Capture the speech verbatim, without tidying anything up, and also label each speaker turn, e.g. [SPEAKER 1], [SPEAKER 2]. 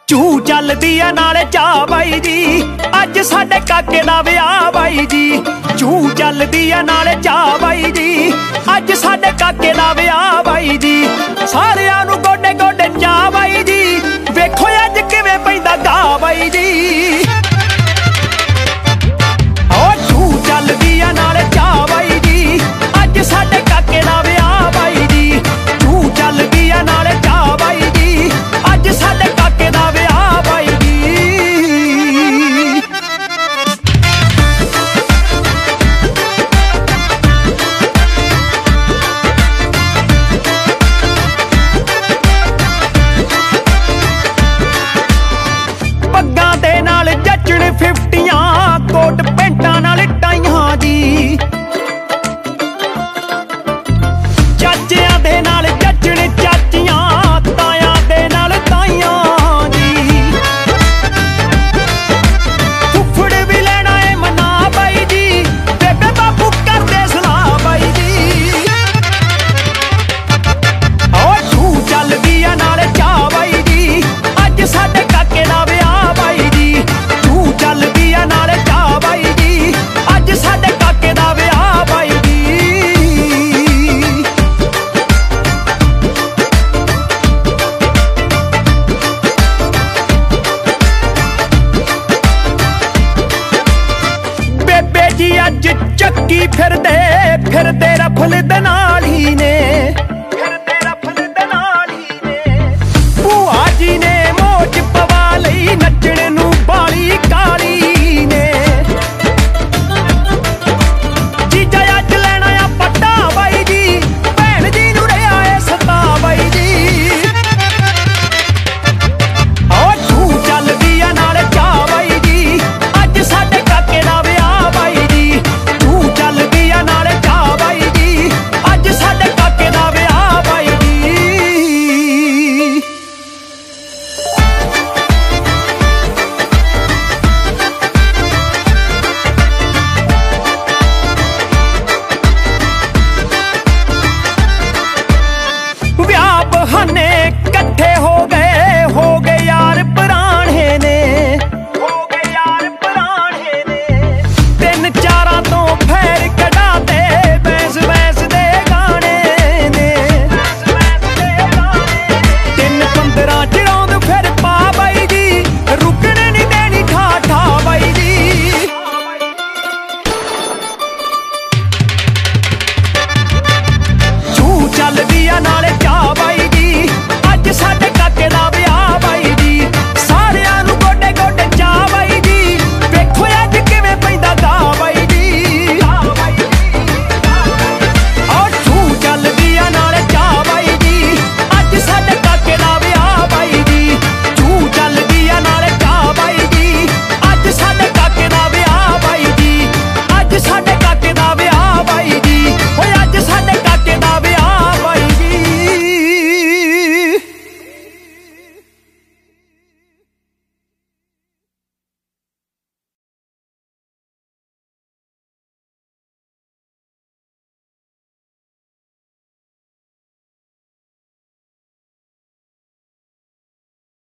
[SPEAKER 1] चू चलदी आ नाले चा बाई जी, अज साडे काके दा विआह बाई जी। चू चलदी आ नाले चा बाई जी, अज साडे काके दा विआह बाई जी। सारियां नूं गोडे गोडे चा बाई जी, वेखो अज किवें पैंदा गा बाई जी। ओ चू चलदी आ नाले चा बाई जी, अज साडे काके दा विआह बाई जी। चू चलदी आ नाले चा बाई जी, अज साडे काके दा विआह बाई जी। पग्गां दे नाल जचण फिफ्टियां, कोट पेंटां नाल टाइयां जी। चाचियां दे नाल जचण चाचियां, तायां दे नाल ताइयां जी। फुफड़ भी लेना है मना बाई जी, बेबे बाबू करदे सलाह बाई जी। ओ तू चलदी आ नाले चा बाई जी, अज साडे काके दा विआह बाई जी। तू चलदी आ नाले चा बाई जी, अज साडे काके दा विआह बाई जी। बेबे जी अज चक्की फिरदे फिरदे रफल दे नाल